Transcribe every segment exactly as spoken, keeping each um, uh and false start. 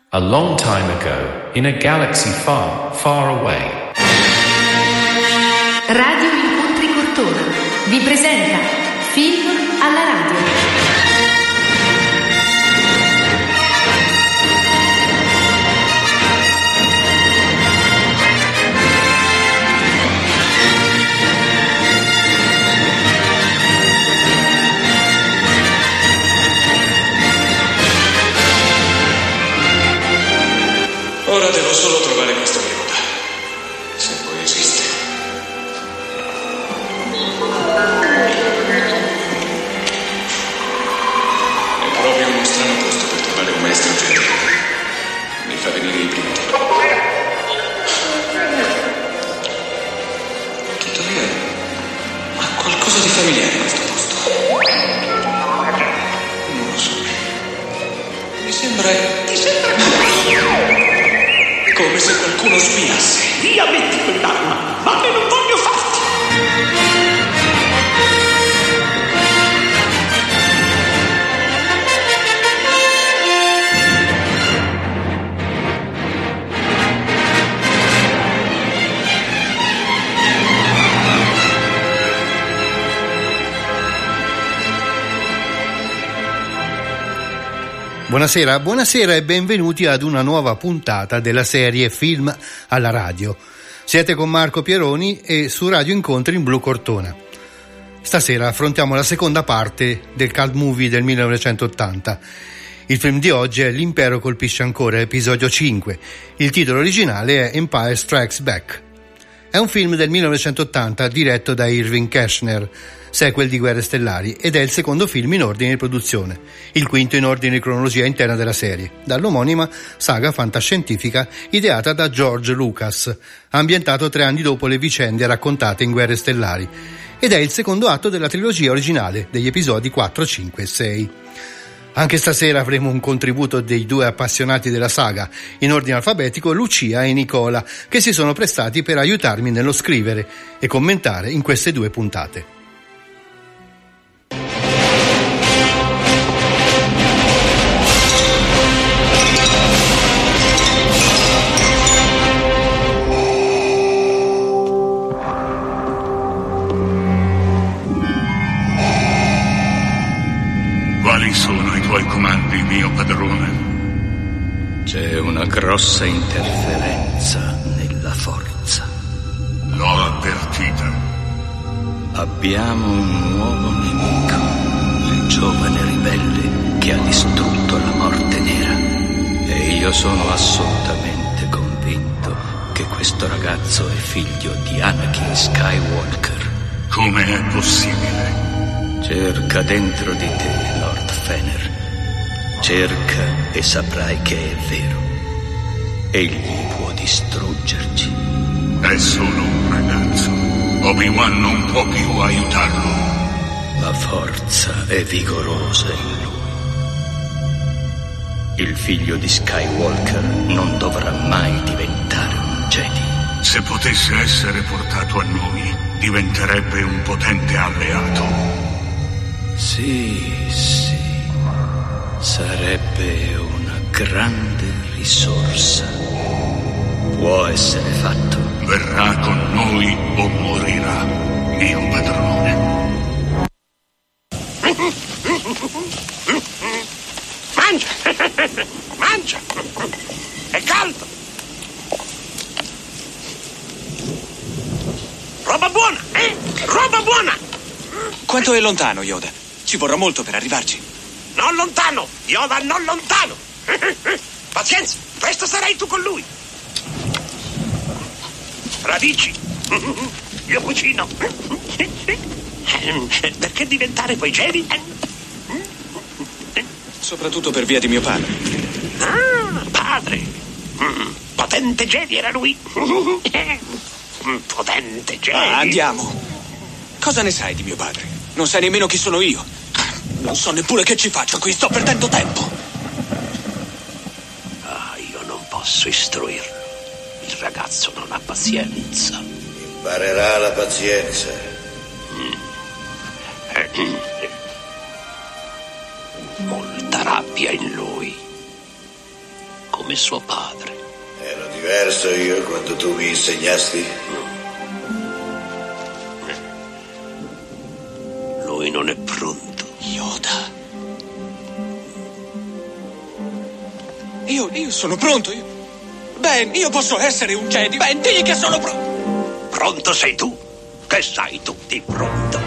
A long time ago, in a galaxy far, far away. Radio Incontri Cortona vi presenta Film alla radio. Ora devo solo trovare questo Yoda, se poi esiste. È proprio uno strano posto per trovare un maestro Jedi. Mi fa venire i brividi. Tuttavia, ha qualcosa di familiare questo posto. Non lo so. Mi sembra... Ti sembra... come se qualcuno spiasse. Via, metti quell'arma, ma me non voglio farti. Buonasera, buonasera e benvenuti ad una nuova puntata della serie Film alla radio. Siete con Marco Pieroni e su Radio Incontri in Blu Cortona. Stasera affrontiamo la seconda parte del cult movie del millenovecentottanta. Il film di oggi è L'impero colpisce ancora, episodio cinque. Il titolo originale è Empire Strikes Back. È un film del millenovecentottanta diretto da Irving Kershner, sequel di Guerre Stellari, ed è il secondo film in ordine di produzione, il quinto in ordine di cronologia interna della serie, dall'omonima saga fantascientifica ideata da George Lucas, ambientato tre anni dopo le vicende raccontate in Guerre Stellari, ed è il secondo atto della trilogia originale degli episodi quattro, cinque e sei. Anche stasera avremo un contributo dei due appassionati della saga, in ordine alfabetico Lucia e Nicola, che si sono prestati per aiutarmi nello scrivere e commentare in queste due puntate. Quali sono i tuoi comandi, mio padrone? C'è una grossa interferenza nella forza. L'ho avvertita. Abbiamo un nuovo nemico, il giovane ribelle che ha distrutto la Morte Nera. E io sono assolutamente convinto che questo ragazzo è figlio di Anakin Skywalker. Come è possibile? Cerca dentro di te, Lord Fener. Cerca e saprai che è vero. Egli può distruggerci. È solo un ragazzo. Obi-Wan non può più aiutarlo. La forza è vigorosa in lui. Il figlio di Skywalker non dovrà mai diventare un Jedi. Se potesse essere portato a noi, diventerebbe un potente alleato. Sì, sì, sarebbe una grande risorsa. Può essere fatto. Verrà con noi o morirà, mio padrone. Mangia, mangia, è caldo. Roba buona, eh? Roba buona. Quanto è lontano, Yoda? Ci vorrà molto per arrivarci. Non lontano, Yoda, non lontano. Pazienza, presto sarai tu con lui. Radici, io cucino. Perché diventare poi Jedi? Soprattutto per via di mio padre. Ah, padre. Potente Jedi era lui. Potente Jedi. Ah, andiamo. Cosa ne sai di mio padre? Non sai nemmeno chi sono io. Non so neppure che ci faccio qui, sto perdendo tempo. Ah, io non posso istruirlo. Il ragazzo non ha pazienza. Imparerà la pazienza. Mm. Eh, molta rabbia in lui. Come come suo padre. Ero diverso io quando tu mi insegnasti? Lui non è pronto. Yoda. Io, io sono pronto. Io... Ben, io posso essere un Jedi. Ben, digli che sono pronto. Pronto sei tu? Che sai tu di pronto?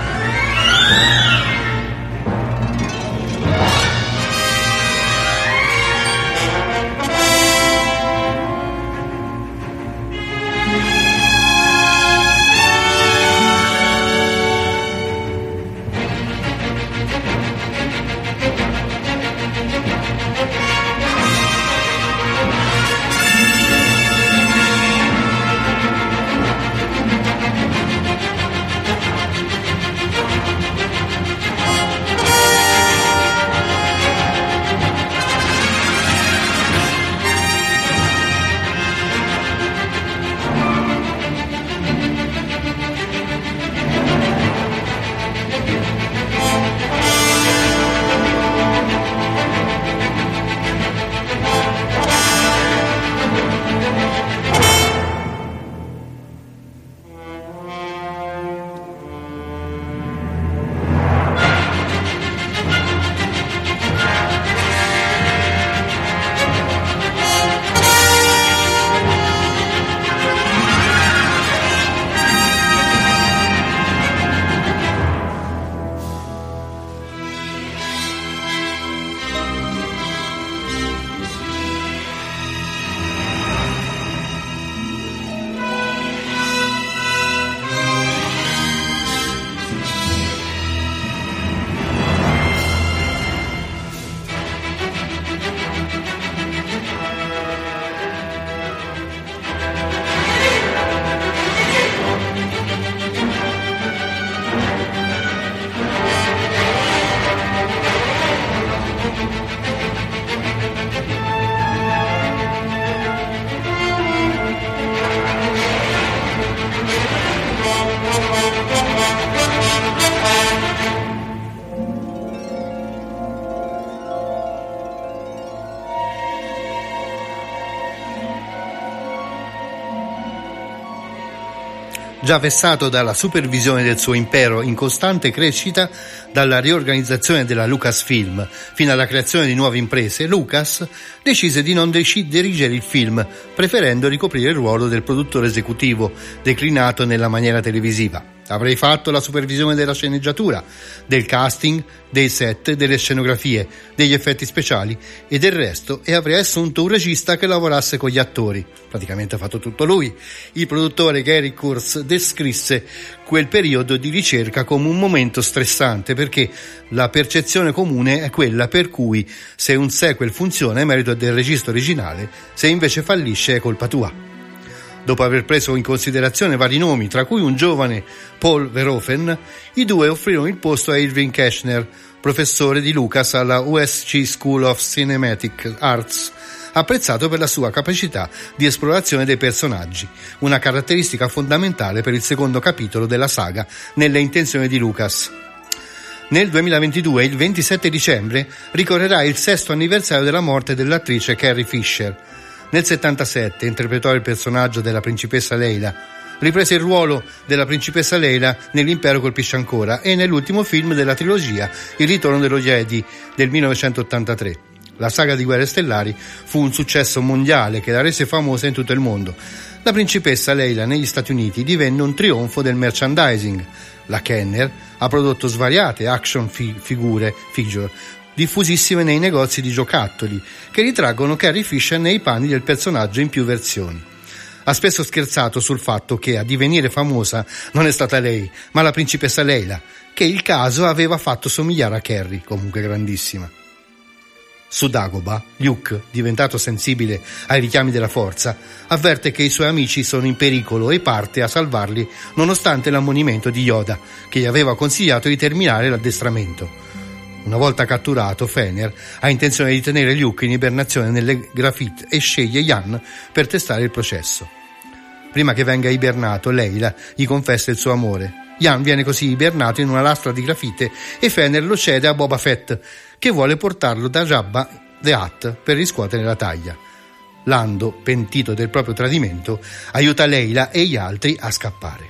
Già vessato dalla supervisione del suo impero in costante crescita, dalla riorganizzazione della Lucasfilm fino alla creazione di nuove imprese, Lucas decise di non dec- dirigere il film, preferendo ricoprire il ruolo del produttore esecutivo, declinato nella maniera televisiva. Avrei fatto la supervisione della sceneggiatura, del casting, dei set, delle scenografie, degli effetti speciali e del resto, e avrei assunto un regista che lavorasse con gli attori. Praticamente ha fatto tutto lui. Il produttore Gary Kurtz descrisse quel periodo di ricerca come un momento stressante, perché la percezione comune è quella per cui se un sequel funziona è merito del regista originale, se invece fallisce è colpa tua. Dopo aver preso in considerazione vari nomi, tra cui un giovane Paul Verhoeven, i due offrirono il posto a Irving Kershner, professore di Lucas alla U S C School of Cinematic Arts, apprezzato per la sua capacità di esplorazione dei personaggi, una caratteristica fondamentale per il secondo capitolo della saga nelle intenzioni di Lucas. Nel duemilaventidue, il ventisette dicembre, ricorrerà il sesto anniversario della morte dell'attrice Carrie Fisher. Nel settantasette interpretò il personaggio della principessa Leila, riprese il ruolo della principessa Leila nell'Impero colpisce ancora e nell'ultimo film della trilogia Il ritorno dello Jedi del millenovecentottantatré. La saga di Guerre Stellari fu un successo mondiale che la rese famosa in tutto il mondo. La principessa Leila negli Stati Uniti divenne un trionfo del merchandising. La Kenner ha prodotto svariate action fi- figure, figure, diffusissime nei negozi di giocattoli, che ritraggono Carrie Fisher nei panni del personaggio in più versioni. Ha spesso scherzato sul fatto che a divenire famosa non è stata lei, ma la principessa Leila, che il caso aveva fatto somigliare a Carrie, comunque grandissima. Su Dagobah, Luke, diventato sensibile ai richiami della forza, avverte che i suoi amici sono in pericolo e parte a salvarli nonostante l'ammonimento di Yoda, che gli aveva consigliato di terminare l'addestramento. Una volta catturato, Fener ha intenzione di tenere Luke in ibernazione nelle Graphite e sceglie Ian per testare il processo. Prima che venga ibernato, Leila gli confessa il suo amore. Ian viene così ibernato in una lastra di grafite e Fener lo cede a Boba Fett, che vuole portarlo da Jabba the Hutt per riscuotere la taglia. Lando, pentito del proprio tradimento, aiuta Leila e gli altri a scappare.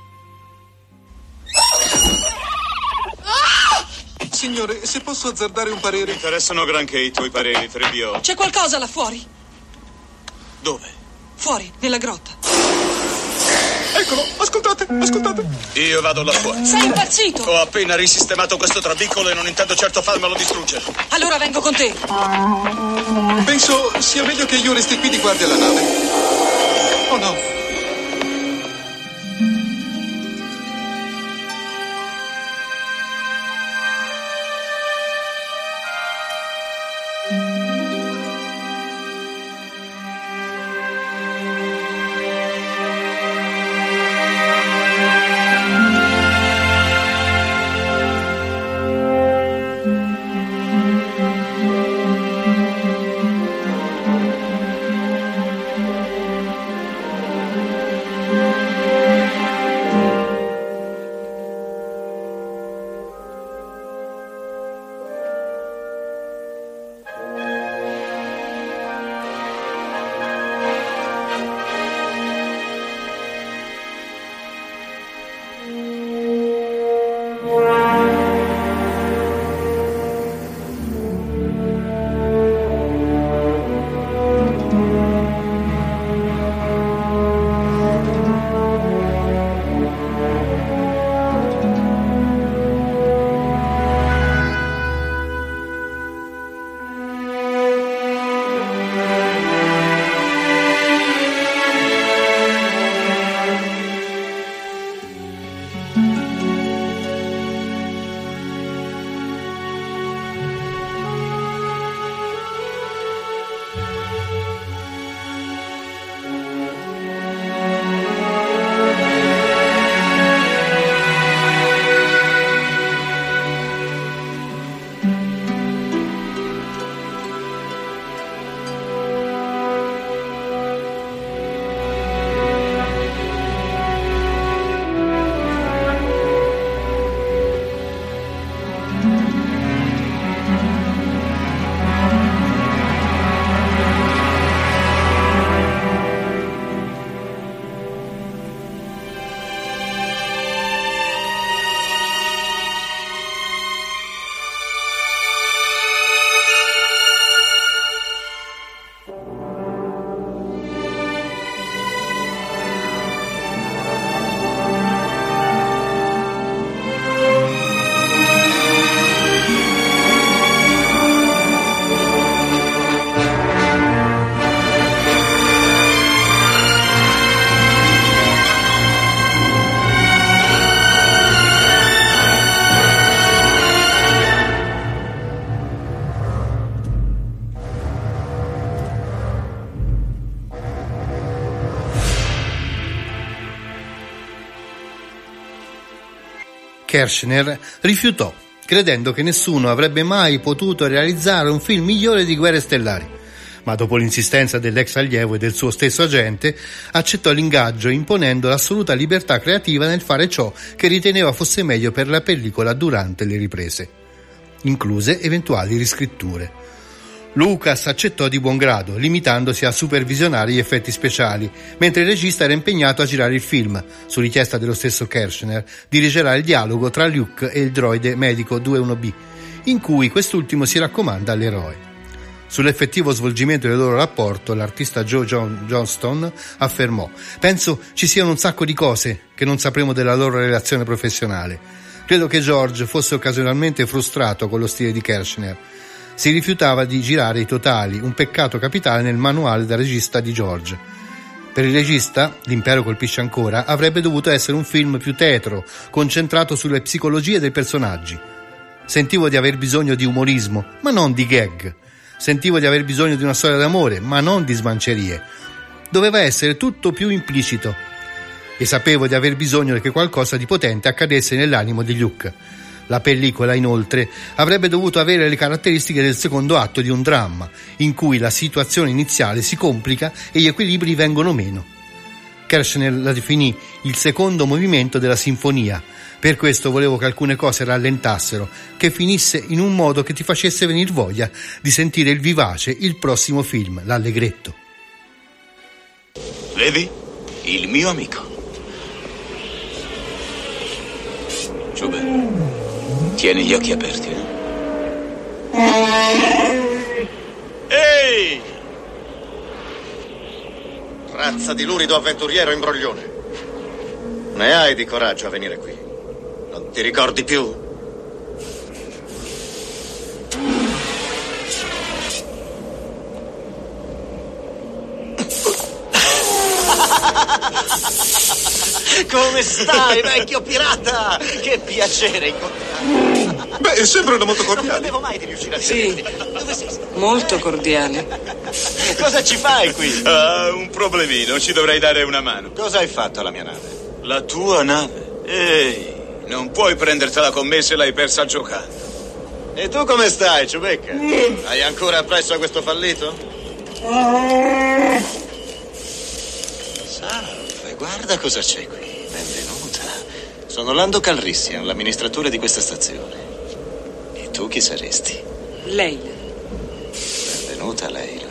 Signore, se posso azzardare un parere... Mi interessano granché i tuoi pareri, Frebbio. C'è qualcosa là fuori? Dove? Fuori, nella grotta. Eccolo, ascoltate, ascoltate. Io vado là fuori. Sei impazzito? Ho appena risistemato questo trabicolo e non intendo certo farmelo distruggere. Allora vengo con te. Penso sia meglio che io resti qui di guardia alla nave. Oh no. Kershner rifiutò, credendo che nessuno avrebbe mai potuto realizzare un film migliore di Guerre Stellari, ma dopo l'insistenza dell'ex allievo e del suo stesso agente accettò l'ingaggio, imponendo l'assoluta libertà creativa nel fare ciò che riteneva fosse meglio per la pellicola durante le riprese, incluse eventuali riscritture. Lucas accettò di buon grado, limitandosi a supervisionare gli effetti speciali, mentre il regista era impegnato a girare il film. Su richiesta dello stesso Kershner, dirigerà il dialogo tra Luke e il droide medico due uno B, in cui quest'ultimo si raccomanda all'eroe. Sull'effettivo svolgimento del loro rapporto, l'artista Joe John- Johnston affermò: «Penso ci siano un sacco di cose che non sapremo della loro relazione professionale. Credo che George fosse occasionalmente frustrato con lo stile di Kershner. Si rifiutava di girare i totali, un peccato capitale nel manuale da regista di George. Per il regista, L'impero colpisce ancora, avrebbe dovuto essere un film più tetro, concentrato sulle psicologie dei personaggi. Sentivo di aver bisogno di umorismo, ma non di gag. Sentivo di aver bisogno di una storia d'amore, ma non di smancerie. Doveva essere tutto più implicito. E sapevo di aver bisogno che qualcosa di potente accadesse nell'animo di Luke. La pellicola, inoltre, avrebbe dovuto avere le caratteristiche del secondo atto di un dramma, in cui la situazione iniziale si complica e gli equilibri vengono meno. Kershner la definì il secondo movimento della sinfonia. Per questo volevo che alcune cose rallentassero, che finisse in un modo che ti facesse venir voglia di sentire il vivace, il prossimo film, l'allegretto. Vedi? Il mio amico. Ciube, tieni gli occhi aperti, eh? Ehi! Razza di lurido avventuriero imbroglione. Ne hai di coraggio a venire qui. Non ti ricordi più? Come stai, vecchio pirata? Che piacere incontrarti. Beh, sembrano molto cordiali. Non credevo mai di riuscire a Sì, Dove sei stato? molto cordiale. Cosa ci fai qui? Ah, un problemino, ci dovrei dare una mano. Cosa hai fatto alla mia nave? La tua nave? Ehi, non puoi prendertela con me se l'hai persa giocando. E tu come stai, Ciubecca? Hai ancora appresso a questo fallito? Salve, guarda cosa c'è qui. Benvenuta. Sono Lando Calrissian, l'amministratore di questa stazione. E tu chi saresti? Leila. Benvenuta, Leila.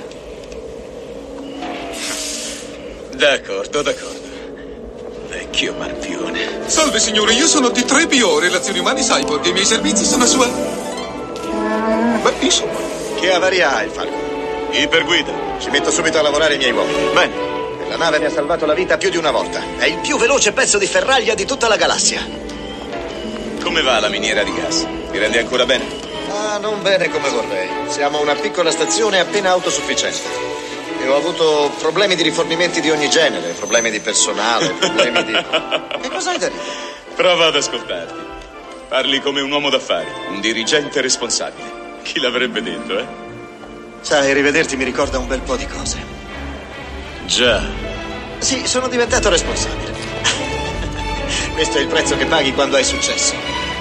D'accordo, d'accordo. Vecchio marpione. Salve, signore, io sono di tre B O, Relazioni Umane Cyborg, e i miei servizi sono a sua... Beh, insomma... Che avaria ha il Falcon? Iperguida. Ci metto subito a lavorare i miei uomini. Bene. La nave mi ha salvato la vita più di una volta. È il più veloce pezzo di ferraglia di tutta la galassia. Come va la miniera di gas? Ti rendi ancora bene? Ah, non bene come vorrei. Siamo una piccola stazione appena autosufficiente. E ho avuto problemi di rifornimenti di ogni genere, problemi di personale, problemi di... Che cosa hai da dire? Prova ad ascoltarti. Parli come un uomo d'affari, un dirigente responsabile. Chi l'avrebbe detto, eh? Sai, rivederti mi ricorda un bel po' di cose. Già. Sì, sono diventato responsabile. Questo è il prezzo che paghi quando hai successo.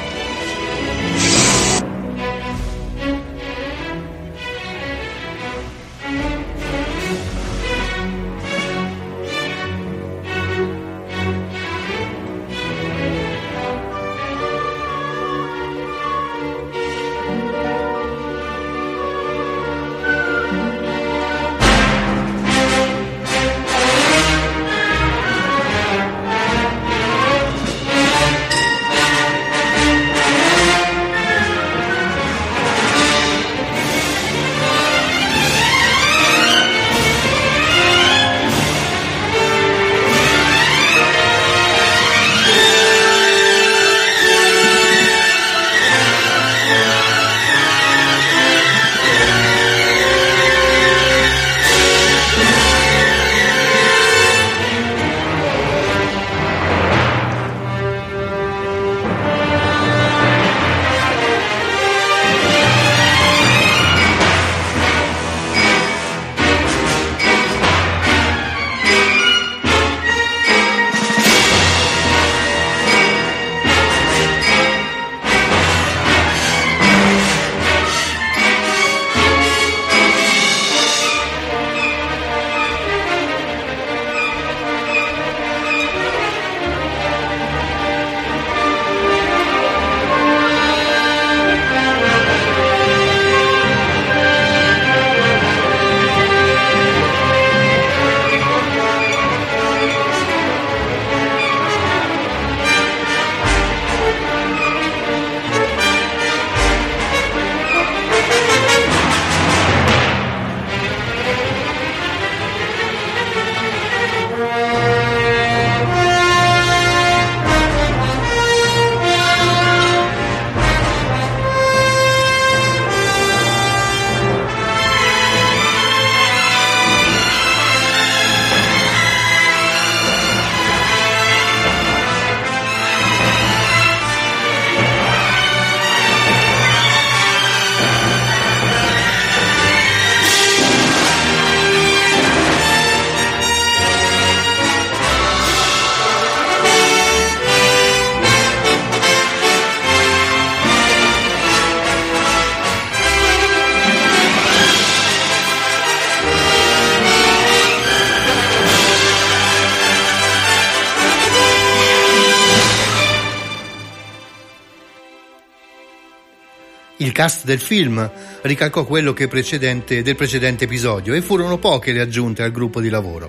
Il cast del film ricalcò quello che precedente, del precedente episodio e furono poche le aggiunte al gruppo di lavoro.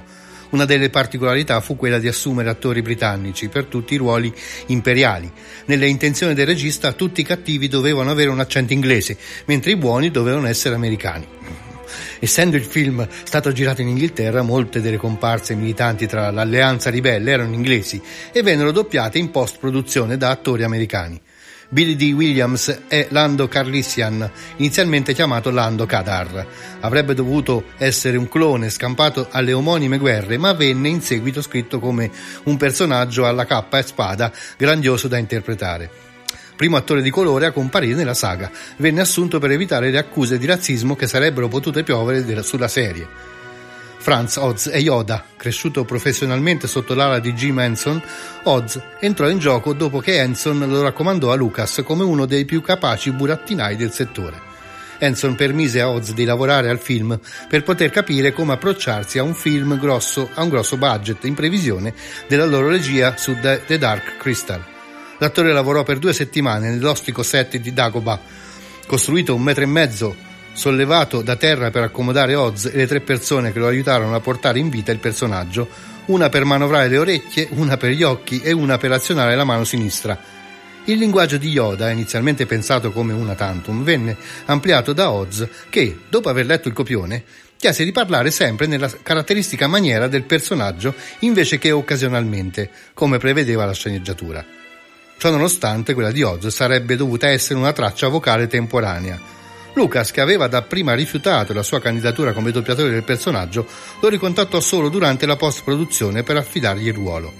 Una delle particolarità fu quella di assumere attori britannici per tutti i ruoli imperiali. Nelle intenzioni del regista tutti i cattivi dovevano avere un accento inglese, mentre i buoni dovevano essere americani. Essendo il film stato girato in Inghilterra, molte delle comparse militanti tra l'alleanza ribelle erano inglesi e vennero doppiate in post-produzione da attori americani. Billy Dee Williams è Lando Calrissian, inizialmente chiamato Lando Kadar. Avrebbe dovuto essere un clone scampato alle omonime guerre, ma venne in seguito scritto come un personaggio alla cappa e spada grandioso da interpretare. Primo attore di colore a comparire nella saga, venne assunto per evitare le accuse di razzismo che sarebbero potute piovere sulla serie. Franz Oz è Yoda. Cresciuto professionalmente sotto l'ala di Jim Henson, Oz entrò in gioco dopo che Henson lo raccomandò a Lucas come uno dei più capaci burattinai del settore. Henson permise a Oz di lavorare al film per poter capire come approcciarsi a un film grosso, a un grosso budget in previsione della loro regia su The, The Dark Crystal. L'attore lavorò per due settimane nell'ostico set di Dagobah, costruito un metro e mezzo sollevato da terra per accomodare Oz e le tre persone che lo aiutarono a portare in vita il personaggio, una per manovrare le orecchie, una per gli occhi e una per azionare la mano sinistra. Il linguaggio di Yoda, inizialmente pensato come una tantum, venne ampliato da Oz che, dopo aver letto il copione, chiese di parlare sempre nella caratteristica maniera del personaggio invece che occasionalmente, come prevedeva la sceneggiatura. Ciononostante, quella di Oz sarebbe dovuta essere una traccia vocale temporanea. Lucas, che aveva dapprima rifiutato la sua candidatura come doppiatore del personaggio, lo ricontattò solo durante la post-produzione per affidargli il ruolo.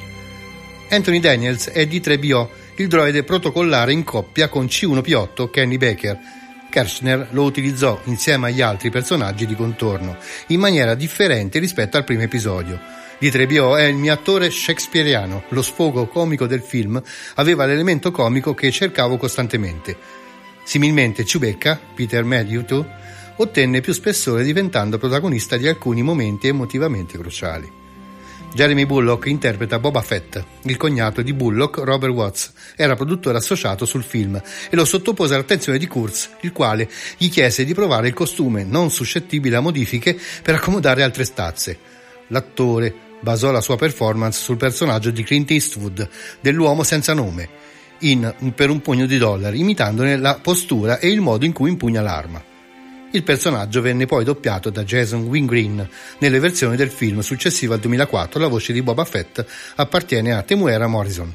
Anthony Daniels è D tre B O, il droide protocollare in coppia con C uno P otto Kenny Baker. Kershner lo utilizzò insieme agli altri personaggi di contorno, in maniera differente rispetto al primo episodio. D tre B O è il mio attore shakespeariano, lo sfogo comico del film aveva l'elemento comico che cercavo costantemente. Similmente Chewbacca, Peter Mayhew, ottenne più spessore diventando protagonista di alcuni momenti emotivamente cruciali. Jeremy Bulloch interpreta Boba Fett. Il cognato di Bulloch, Robert Watts, era produttore associato sul film e lo sottopose all'attenzione di Kurtz, il quale gli chiese di provare il costume non suscettibile a modifiche per accomodare altre stazze. L'attore basò la sua performance sul personaggio di Clint Eastwood, dell'uomo senza nome, in Per un pugno di dollari, imitandone la postura e il modo in cui impugna l'arma. Il personaggio venne poi doppiato da Jason Wingreen nelle versioni del film successivo al duemilaquattro. La voce di Boba Fett appartiene a Temuera Morrison.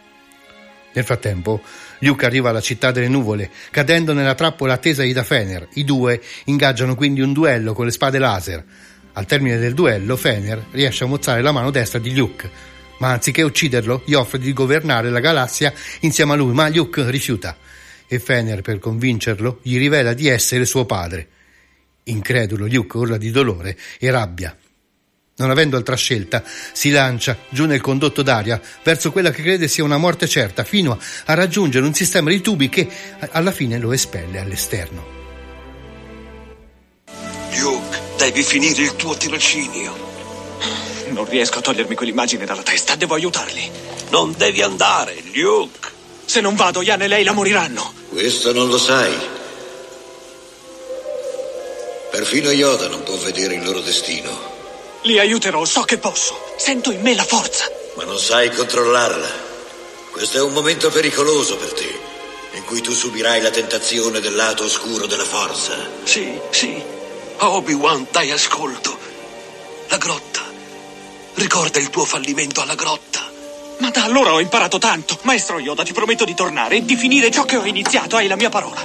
Nel frattempo, Luke arriva alla città delle nuvole, cadendo nella trappola attesa di Fener. I due ingaggiano quindi un duello con le spade laser. Al termine del duello, Fener riesce a mozzare la mano destra di Luke, ma anziché ucciderlo, gli offre di governare la galassia insieme a lui, ma Luke rifiuta. E Fener, per convincerlo, gli rivela di essere suo padre. Incredulo, Luke urla di dolore e rabbia. Non avendo altra scelta, si lancia giù nel condotto d'aria verso quella che crede sia una morte certa, fino a raggiungere un sistema di tubi che alla fine lo espelle all'esterno. Luke, devi finire il tuo tirocinio. Non riesco a togliermi quell'immagine dalla testa, devo aiutarli. Non devi andare, Luke. Se non vado, Ian e Leila moriranno. Questo non lo sai. Perfino Yoda non può vedere il loro destino. Li aiuterò, so che posso. Sento in me la forza. Ma non sai controllarla. Questo è un momento pericoloso per te, in cui tu subirai la tentazione del lato oscuro della forza. Sì, sì. Obi-Wan, dai ascolto. La grotta. Ricorda il tuo fallimento alla grotta. Ma da allora ho imparato tanto. Maestro Yoda, ti prometto di tornare e di finire ciò che ho iniziato. Hai la mia parola.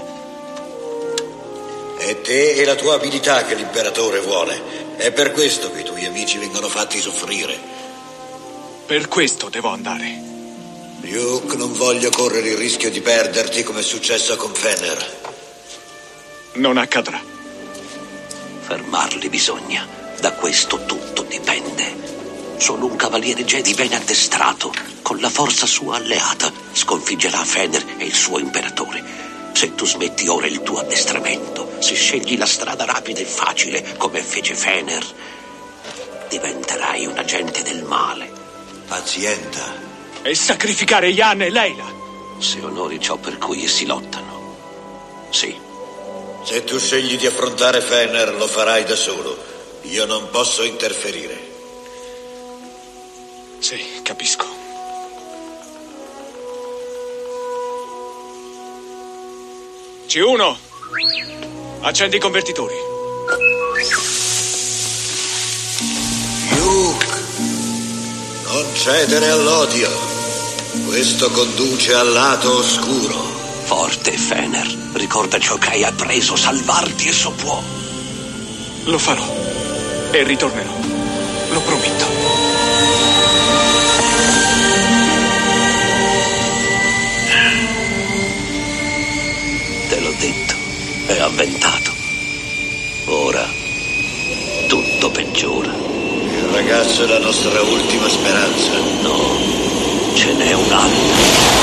È te e la tua abilità che l'imperatore vuole. È per questo che i tuoi amici vengono fatti soffrire. Per questo devo andare. Luke, non voglio correre il rischio di perderti come è successo con Fener. Non accadrà. Fermarli bisogna. Da questo tutto dipende. Solo un cavaliere Jedi ben addestrato, con la forza sua alleata, sconfiggerà Fener e il suo imperatore. Se tu smetti ora il tuo addestramento, se scegli la strada rapida e facile, come fece Fener, diventerai un agente del male. Pazienta. E sacrificare Ian e Leila. Se onori ciò per cui essi lottano, sì. Se tu scegli di affrontare Fener, lo farai da solo. Io non posso interferire. Sì, capisco. C uno, accendi i convertitori. Luke, non cedere all'odio. Questo conduce al lato oscuro. Forte, Fener. Ricorda ciò che hai appreso. Salvarti esso può. Lo farò. E ritornerò. Lo prometto. Te l'ho detto. È avventato. Ora tutto peggiora. Il ragazzo è la nostra ultima speranza. No, ce n'è un'altra.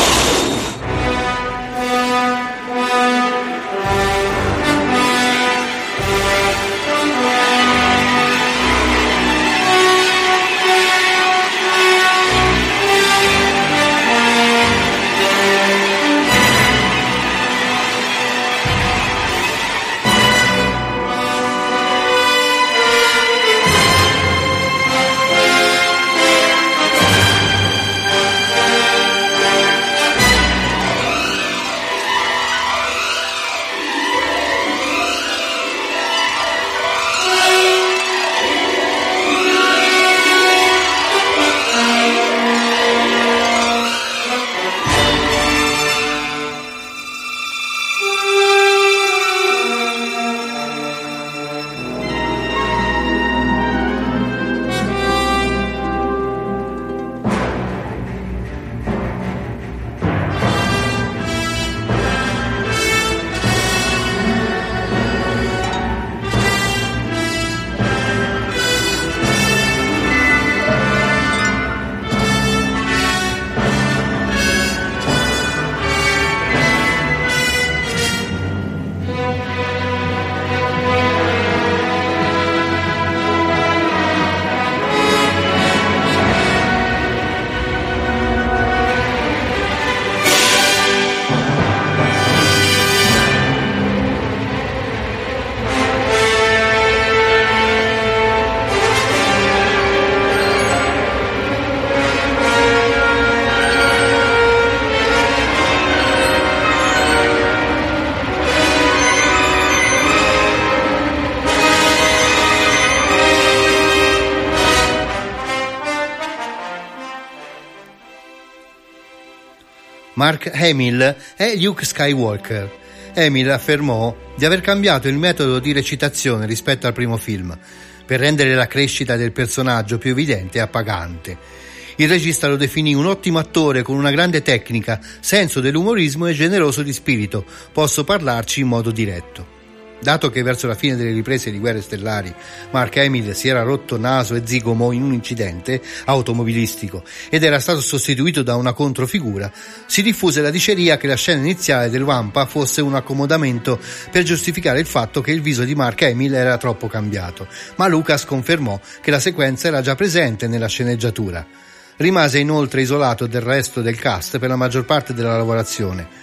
Mark Hamill è Luke Skywalker. Hamill affermò di aver cambiato il metodo di recitazione rispetto al primo film per rendere la crescita del personaggio più evidente e appagante. Il regista lo definì un ottimo attore con una grande tecnica, senso dell'umorismo e generoso di spirito. Posso parlarci in modo diretto. Dato che verso la fine delle riprese di Guerre Stellari Mark Hamill si era rotto naso e zigomo in un incidente automobilistico ed era stato sostituito da una controfigura, si diffuse la diceria che la scena iniziale del Wampa fosse un accomodamento per giustificare il fatto che il viso di Mark Hamill era troppo cambiato, ma Lucas confermò che la sequenza era già presente nella sceneggiatura. Rimase inoltre isolato del resto del cast per la maggior parte della lavorazione.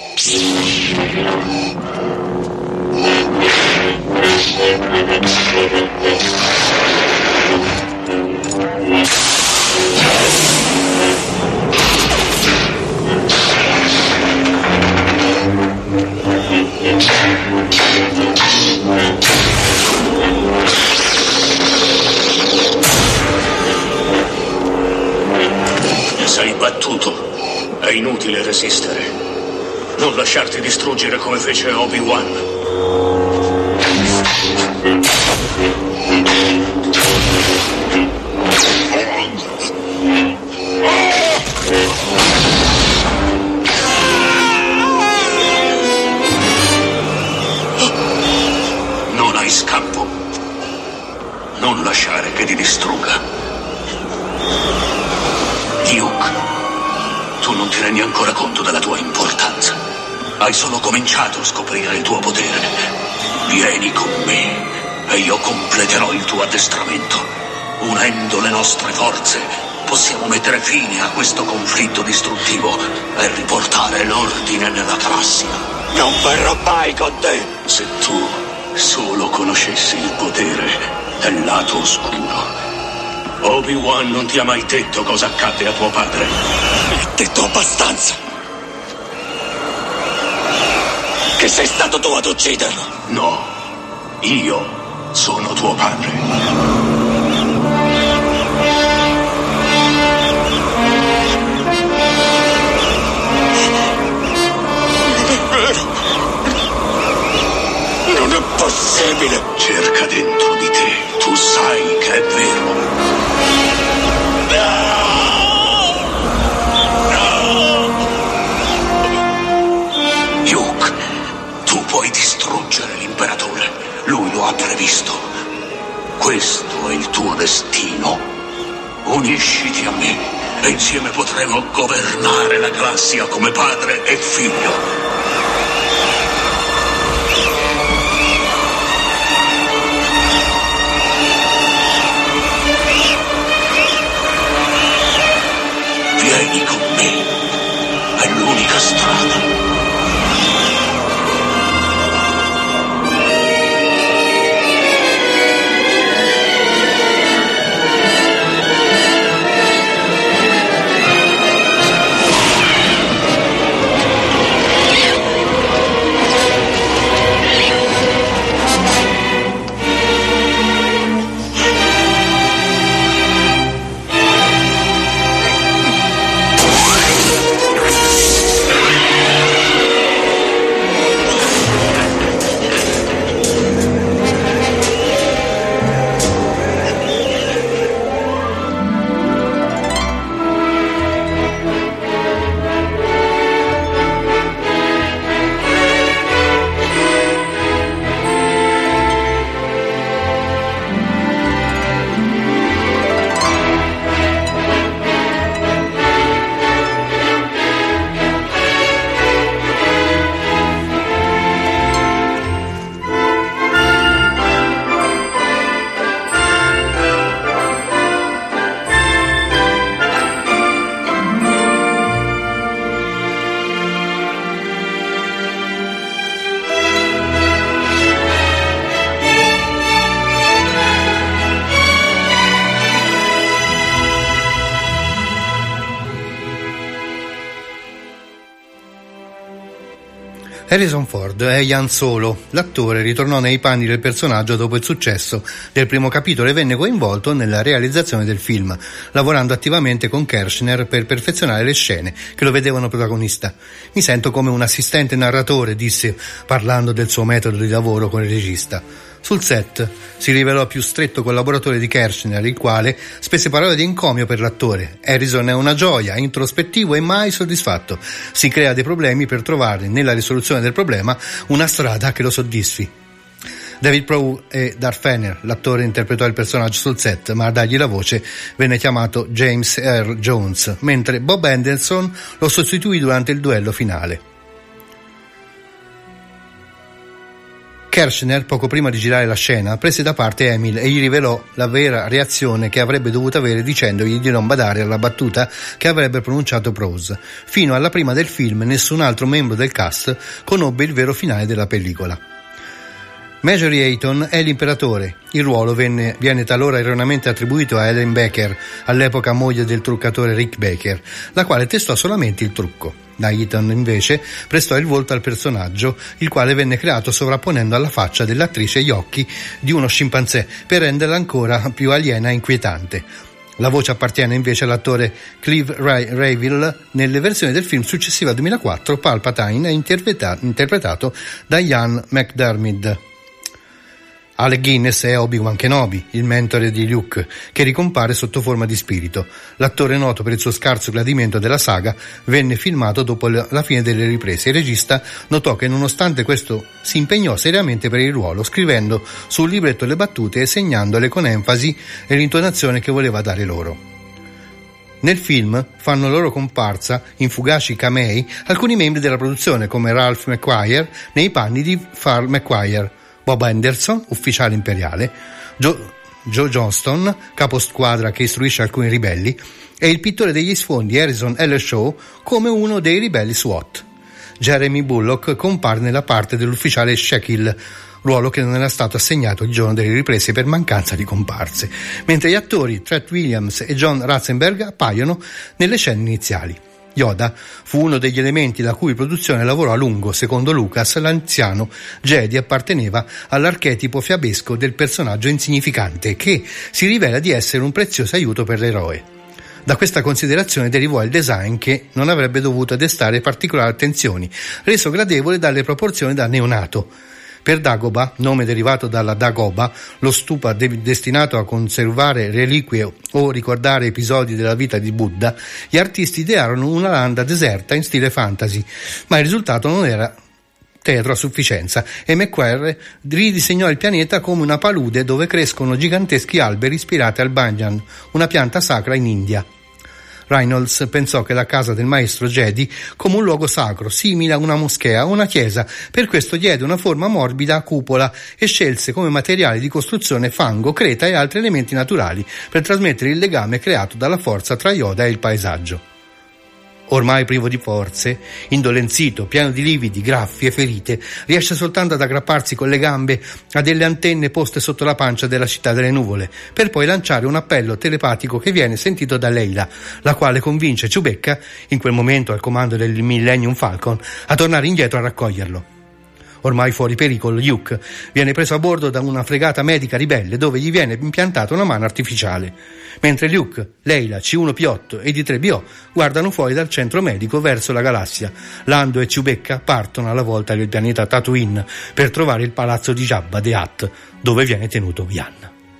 Sei battuto. È inutile resistere. Non lasciarti distruggere come fece Obi-Wan. Non hai scampo. Non lasciare che ti distrugga. Luke, tu non ti rendi ancora conto della tua importanza. Hai solo cominciato a scoprire il tuo potere. Vieni con me e io completerò il tuo addestramento. Unendo le nostre forze possiamo mettere fine a questo conflitto distruttivo e riportare l'ordine nella galassia. Non verrò mai con te. Se tu solo conoscessi il potere del lato oscuro, Obi-Wan non ti ha mai detto cosa accadde a tuo padre? Mi ha detto abbastanza. Che sei stato tu ad ucciderlo. No, io sono tuo padre. Non è possibile! Cerca dentro di te, tu sai che è vero. No! No! Luke, tu puoi distruggere l'imperatore. Lui lo ha previsto. Questo è il tuo destino. Unisciti a me e insieme potremo governare la galassia come padre e figlio. Vieni con me, è l'unica strada. Harrison Ford è Han Solo. L'attore ritornò nei panni del personaggio dopo il successo del primo capitolo e venne coinvolto nella realizzazione del film, lavorando attivamente con Kershner per perfezionare le scene che lo vedevano protagonista. Mi sento come un assistente narratore, disse parlando del suo metodo di lavoro con il regista. Sul set si rivelò più stretto collaboratore di Kershner, il quale spesse parole di encomio per l'attore. Harrison è una gioia, introspettivo e mai soddisfatto. Si crea dei problemi per trovare nella risoluzione del problema una strada che lo soddisfi. David Proulx e Darth Vader, l'attore interpretò il personaggio sul set, ma a dargli la voce venne chiamato James Earl Jones, mentre Bob Anderson lo sostituì durante il duello finale. Kershner, poco prima di girare la scena, prese da parte Emil e gli rivelò la vera reazione che avrebbe dovuto avere dicendogli di non badare alla battuta che avrebbe pronunciato Proulx. Fino alla prima del film nessun altro membro del cast conobbe il vero finale della pellicola. Marjorie Ayton è l'imperatore. Il ruolo venne, viene talora erroneamente attribuito a Ellen Baker, all'epoca moglie del truccatore Rick Baker, la quale testò solamente il trucco. Ayton invece prestò il volto al personaggio, il quale venne creato sovrapponendo alla faccia dell'attrice gli occhi di uno scimpanzé per renderla ancora più aliena e inquietante. La voce appartiene invece all'attore Clive Rayville nelle versioni del film successivo al duemilaquattro, Palpatine è interpretato, interpretato da Ian McDiarmid. Alec Guinness è Obi-Wan Kenobi, il mentore di Luke, che ricompare sotto forma di spirito. L'attore, noto per il suo scarso gradimento della saga, venne filmato dopo la fine delle riprese. Il regista notò che nonostante questo si impegnò seriamente per il ruolo, scrivendo sul libretto le battute e segnandole con enfasi e l'intonazione che voleva dare loro. Nel film fanno loro comparsa in fugaci camei alcuni membri della produzione, come Ralph McQuire nei panni di Farl McQuire, Bob Anderson, ufficiale imperiale, Joe, Joe Johnston, capo squadra che istruisce alcuni ribelli, e il pittore degli sfondi Harrison L. Shaw come uno dei ribelli SWAT. Jeremy Bulloch compare nella parte dell'ufficiale Shaquille ruolo che non era stato assegnato il giorno delle riprese per mancanza di comparse, mentre gli attori Treat Williams e John Ratzenberg appaiono nelle scene iniziali. Yoda fu uno degli elementi la cui produzione lavorò a lungo. Secondo Lucas, l'anziano Jedi apparteneva all'archetipo fiabesco del personaggio insignificante che si rivela di essere un prezioso aiuto per l'eroe. Da questa considerazione derivò il design che non avrebbe dovuto destare particolari attenzioni, reso gradevole dalle proporzioni da neonato. Per Dagoba, nome derivato dalla Dagoba, lo stupa de- destinato a conservare reliquie o ricordare episodi della vita di Buddha, gli artisti idearono una landa deserta in stile fantasy, ma il risultato non era tetro a sufficienza e McQuarrie ridisegnò il pianeta come una palude dove crescono giganteschi alberi ispirati al banyan, una pianta sacra in India. Reynolds pensò che la casa del maestro Jedi come un luogo sacro, simile a una moschea o una chiesa, per questo diede una forma morbida a cupola e scelse come materiale di costruzione fango, creta e altri elementi naturali per trasmettere il legame creato dalla forza tra Yoda e il paesaggio. Ormai privo di forze, indolenzito, pieno di lividi, graffi e ferite, riesce soltanto ad aggrapparsi con le gambe a delle antenne poste sotto la pancia della città delle nuvole, per poi lanciare un appello telepatico che viene sentito da Leila, la quale convince Chewbacca, in quel momento al comando del Millennium Falcon, a tornare indietro a raccoglierlo. Ormai fuori pericolo, Luke viene preso a bordo da una fregata medica ribelle dove gli viene impiantata una mano artificiale, mentre Luke, Leila, C uno P otto e D tre B O guardano fuori dal centro medico verso la galassia. Lando e Chewbacca partono alla volta del pianeta Tatooine per trovare il palazzo di Jabba the Hutt, dove viene tenuto Yan.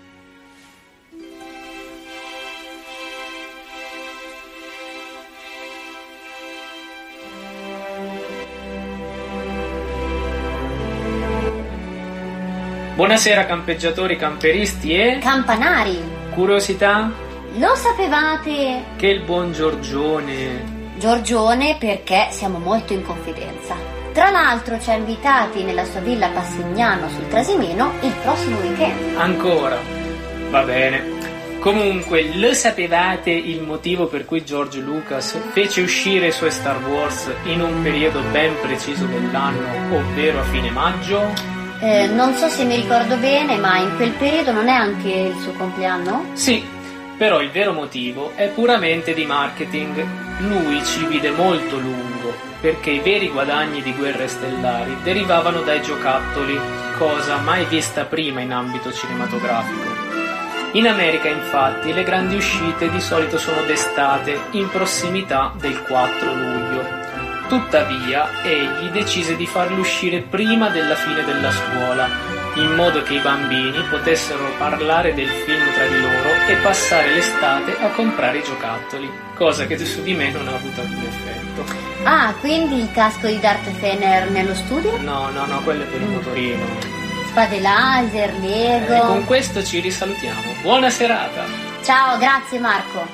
Buonasera campeggiatori, camperisti e... campanari. Curiosità? Lo sapevate? Che il buon Giorgione... Giorgione perché siamo molto in confidenza. Tra l'altro ci ha invitati nella sua villa a Passignano sul Trasimeno il prossimo weekend. Ancora? Va bene. Comunque, lo sapevate il motivo per cui George Lucas fece uscire i suoi Star Wars in un periodo ben preciso dell'anno, ovvero a fine maggio? Eh, non so se mi ricordo bene, ma in quel periodo non è anche il suo compleanno? Sì, però il vero motivo è puramente di marketing. Lui ci vide molto lungo, perché i veri guadagni di Guerre Stellari derivavano dai giocattoli, cosa mai vista prima in ambito cinematografico. In America, infatti, le grandi uscite di solito sono d'estate, in prossimità del quattro luglio. Tuttavia, egli decise di farli uscire prima della fine della scuola, in modo che i bambini potessero parlare del film tra di loro e passare l'estate a comprare i giocattoli, cosa che su di me non ha avuto alcun effetto. Ah, quindi il casco di Darth Fener nello studio? No, no, no, quello è per il motorino. Spade laser, Lego... E con questo ci risalutiamo. Buona serata! Ciao, grazie Marco!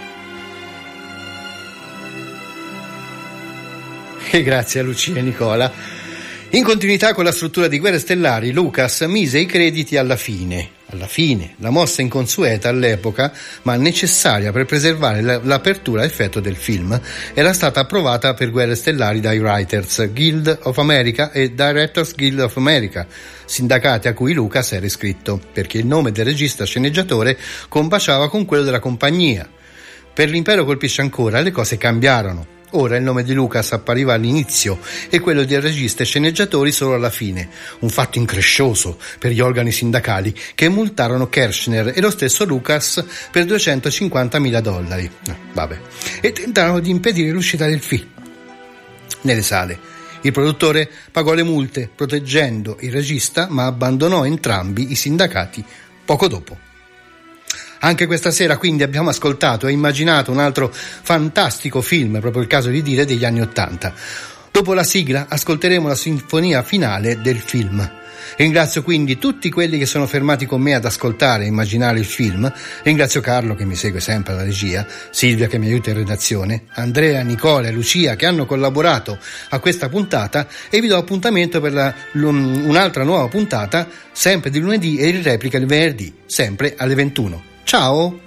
E grazie a Lucia e Nicola. In continuità con la struttura di Guerre Stellari, Lucas mise i crediti alla fine. Alla fine, la mossa inconsueta all'epoca, ma necessaria per preservare l'apertura a effetto del film, era stata approvata per Guerre Stellari dai Writers Guild of America e Directors Guild of America, sindacati a cui Lucas era iscritto, perché il nome del regista sceneggiatore combaciava con quello della compagnia. Per l'Impero colpisce ancora, le cose cambiarono. Ora il nome di Lucas appariva all'inizio e quello del regista e sceneggiatori solo alla fine, un fatto increscioso per gli organi sindacali che multarono Kershner e lo stesso Lucas per duecentocinquantamila dollari. No, vabbè. E tentarono di impedire l'uscita del film nelle sale. Il produttore pagò le multe proteggendo il regista, ma abbandonò entrambi i sindacati poco dopo. Anche questa sera quindi abbiamo ascoltato e immaginato un altro fantastico film, è proprio il caso di dire, degli anni Ottanta. Dopo la sigla ascolteremo la sinfonia finale del film. Ringrazio quindi tutti quelli che sono fermati con me ad ascoltare e immaginare il film. Ringrazio Carlo che mi segue sempre alla regia, Silvia che mi aiuta in redazione, Andrea, Nicola e Lucia che hanno collaborato a questa puntata e vi do appuntamento per la, un'altra nuova puntata sempre di lunedì e in replica il venerdì, sempre alle ventuno. Ciao!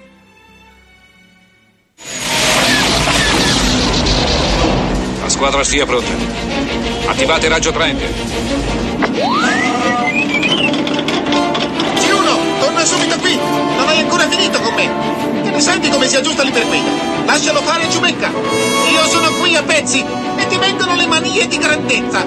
La squadra sia pronta. Attivate raggio Triangle. come si aggiusta l'iperguida. Lascialo fare, Ciubecca. Io sono qui a pezzi e ti vengono le manie di grandezza.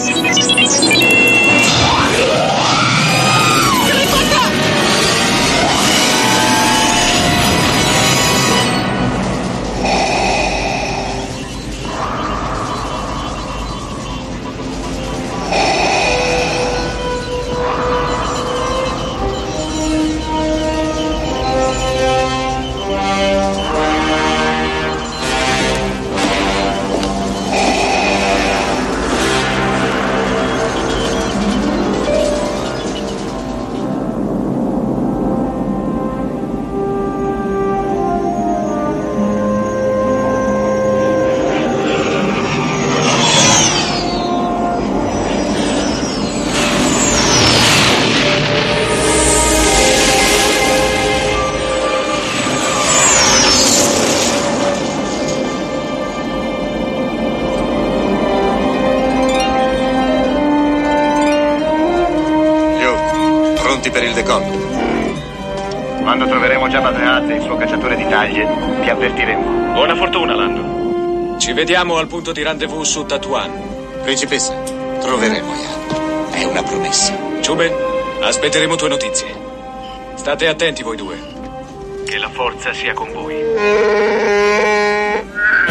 Per il decollo. Quando troveremo Jabba the Hutt e il suo cacciatore di taglie, ti avvertiremo. Buona fortuna, Lando. Ci vediamo al punto di rendezvous su Tatooine. Principessa, troveremo Ian. È una promessa. Ciube, aspetteremo tue notizie. State attenti voi due. Che la forza sia con voi.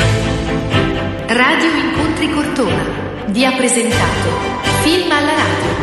Radio Incontri Cortona vi ha presentato Film alla radio.